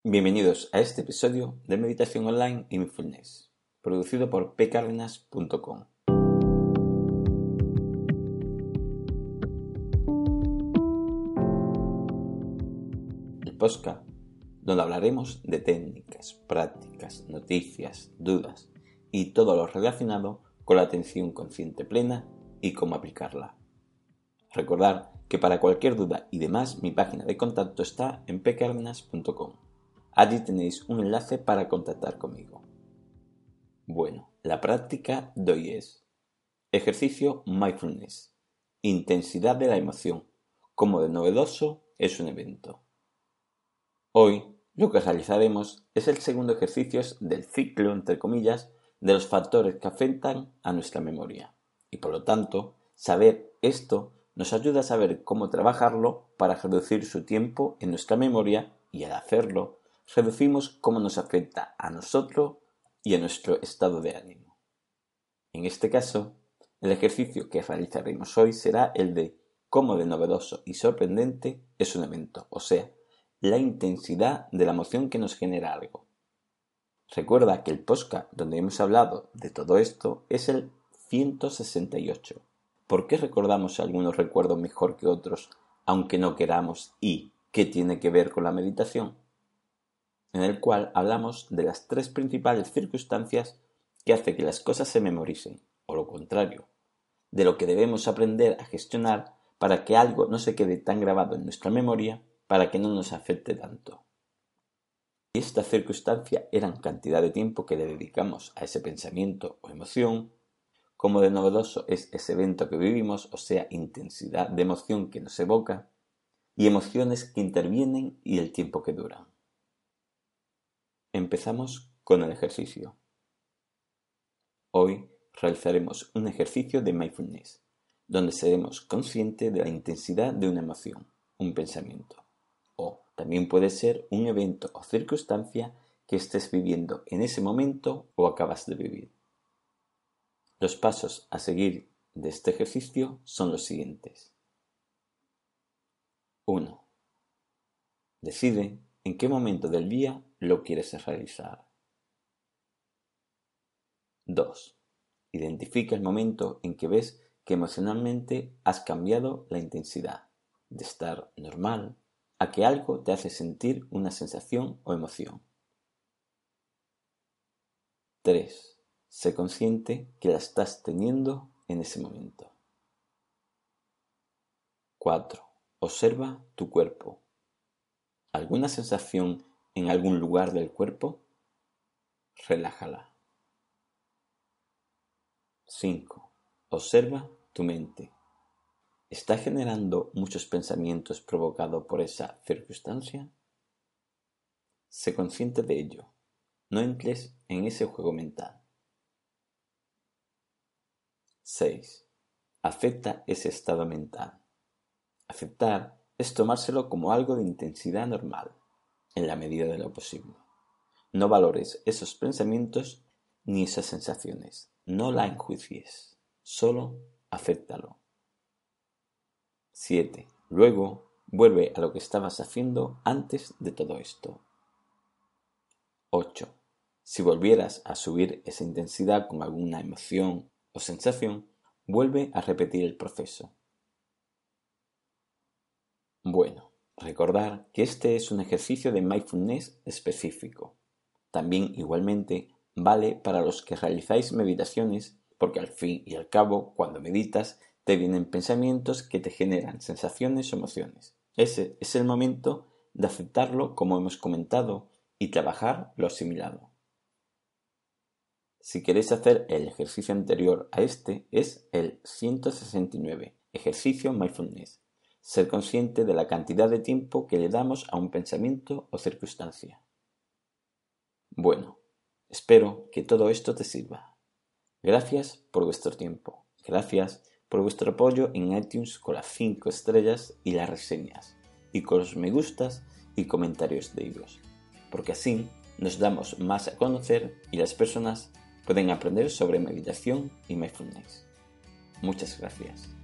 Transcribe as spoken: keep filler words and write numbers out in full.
Bienvenidos a este episodio de Meditación Online y Mindfulness, producido por p cárdenas punto com. El podcast donde hablaremos de técnicas, prácticas, noticias, dudas y todo lo relacionado con la atención consciente plena y cómo aplicarla. Recordad que para cualquier duda y demás mi página de contacto está en p cárdenas punto com. Allí tenéis un enlace para contactar conmigo. Bueno, la práctica de hoy es ejercicio mindfulness, intensidad de la emoción, cómo de novedoso es un evento. Hoy lo que realizaremos es el segundo ejercicio del ciclo, entre comillas, de los factores que afectan a nuestra memoria. Y por lo tanto, saber esto nos ayuda a saber cómo trabajarlo para reducir su tiempo en nuestra memoria y al hacerlo, reducimos cómo nos afecta a nosotros y a nuestro estado de ánimo. En este caso, el ejercicio que realizaremos hoy será el de cómo de novedoso y sorprendente es un evento, o sea, la intensidad de la emoción que nos genera algo. Recuerda que el podcast donde hemos hablado de todo esto es el ciento sesenta y ocho. ¿Por qué recordamos algunos recuerdos mejor que otros, aunque no queramos? ¿Y qué tiene que ver con la meditación? En el cual hablamos de las tres principales circunstancias que hacen que las cosas se memoricen, o lo contrario, de lo que debemos aprender a gestionar para que algo no se quede tan grabado en nuestra memoria, para que no nos afecte tanto. Y esta circunstancia eran cantidad de tiempo que le dedicamos a ese pensamiento o emoción, como de novedoso es ese evento que vivimos, o sea, intensidad de emoción que nos evoca, y emociones que intervienen y el tiempo que duran. Empezamos con el ejercicio. Hoy realizaremos un ejercicio de mindfulness, donde seremos conscientes de la intensidad de una emoción, un pensamiento, o también puede ser un evento o circunstancia que estés viviendo en ese momento o acabas de vivir. Los pasos a seguir de este ejercicio son los siguientes. uno. Decide en qué momento del día lo quieres realizar. dos. Identifica el momento en que ves que emocionalmente has cambiado la intensidad de estar normal a que algo te hace sentir una sensación o emoción. tres. Sé consciente que la estás teniendo en ese momento. cuatro. Observa tu cuerpo. ¿Alguna sensación en algún lugar del cuerpo? Relájala. cinco. Observa tu mente. ¿Está generando muchos pensamientos provocados por esa circunstancia? Sé consciente de ello. No entres en ese juego mental. seis. Acepta ese estado mental. Aceptar es tomárselo como algo de intensidad normal, en la medida de lo posible. No valores esos pensamientos ni esas sensaciones. No la enjuicies. Solo acéptalo. siete. Luego, vuelve a lo que estabas haciendo antes de todo esto. ocho. Si volvieras a subir esa intensidad con alguna emoción o sensación, vuelve a repetir el proceso. Bueno, recordar que este es un ejercicio de mindfulness específico. También igualmente vale para los que realizáis meditaciones, porque al fin y al cabo, cuando meditas, te vienen pensamientos que te generan sensaciones o emociones. Ese es el momento de aceptarlo, como hemos comentado, y trabajar lo asimilado. Si queréis hacer el ejercicio anterior a este, es el ciento sesenta y nueve, ejercicio mindfulness. Ser consciente de la cantidad de tiempo que le damos a un pensamiento o circunstancia. Bueno, espero que todo esto te sirva. Gracias por vuestro tiempo. Gracias por vuestro apoyo en iTunes con las cinco estrellas y las reseñas, y con los me gustas y comentarios de ellos, porque así nos damos más a conocer y las personas pueden aprender sobre meditación y mindfulness. Muchas gracias.